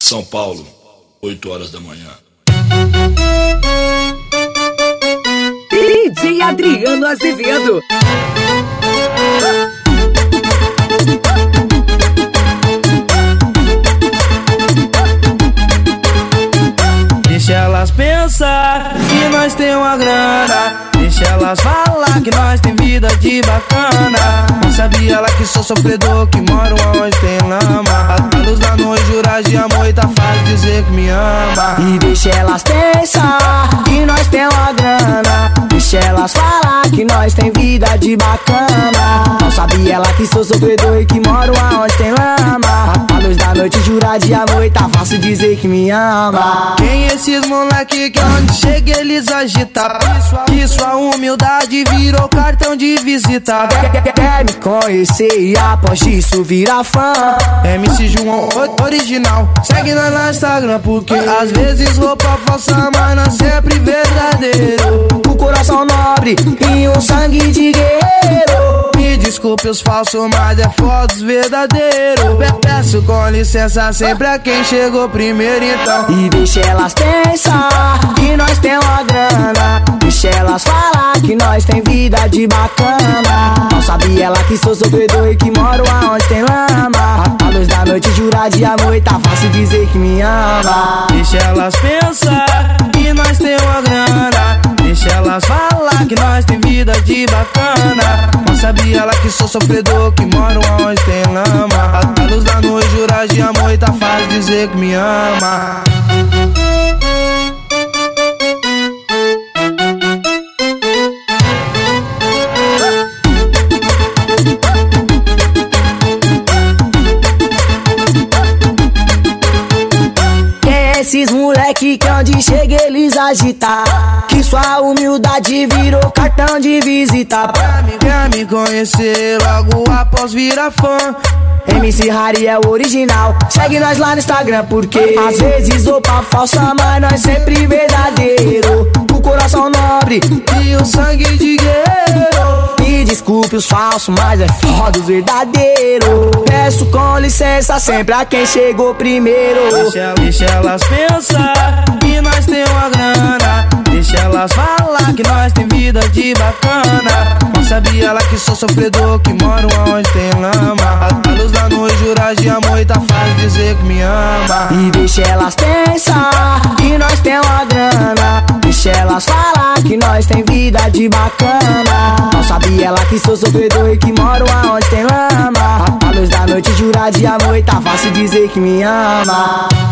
São Paulo, 8 horas da manhã. DJ Adriano Azevedo. Deixa elas pensar que nós tem uma grana. Deixa elas falar que nós tem vida de bacana. Não sabia ela que sou sofredor, que moro onde tem lama. A luz da noite, jurar de amor e tá fácil dizer que me ama. E deixa elas pensar que nós tem uma grana. Deixa elas falar que nós tem vida de bacana. Não sabia ela que sou sofredor e que moro aonde tem lama. A luz da noite, jurar de amor e tá fácil dizer que me ama. Quem esses moleque que onde chega eles agitam? Que sua humildade virou cartão de visita. Quer me conhecer e após isso virar fã. MC João original, segue nós no Instagram, porque às vezes roupa falsa, mas não sempre verdadeiro. O coração nobre e um sangue de guerreiro. Me desculpe os falsos, mas é foda os verdadeiros. Peço com licença sempre a quem chegou primeiro, então. E deixa elas pensar que nós tem uma grana. Deixa elas falar que nós tem vida de bacana. Não sabia ela que sou sofredor e que moro aonde tem lama. A luz da noite, jurar de amor e tá fácil dizer que me ama. Deixa elas pensar que nós tem uma grana. Deixa elas falar que nós tem vida de bacana. Não sabia ela que sou sofredor, que moro onde tem lama. A luz da noite, jurar de amor e tá fácil dizer que me ama. Esses moleque que onde chega eles agitam. Que sua humildade virou cartão de visita. Quer me conhecer logo após virar fã. MC Harry é o original, segue nós lá no Instagram, porque às vezes roupa falsa, mas nós sempre verdadeiro. O coração nobre e o sangue de guerreiro. Me desculpe os falsos, mas é foda os verdadeiros. Peço com licença sempre a quem chegou primeiro. Deixa elas pensar que nós tem uma grana. Deixa elas falar que nós tem vida de bacana. Não sabia ela que sou sofredor, que moro onde tem lama. A luz da noite, jurar de amor e tá fácil dizer que me ama. E deixa elas pensar que nós tem uma grana. Deixa elas falar que nós tem vida de bacana. Não sabia ela que sou sofredor e que moro aonde tem lama. A luz da noite, jurar de amor e tá fácil dizer que me ama.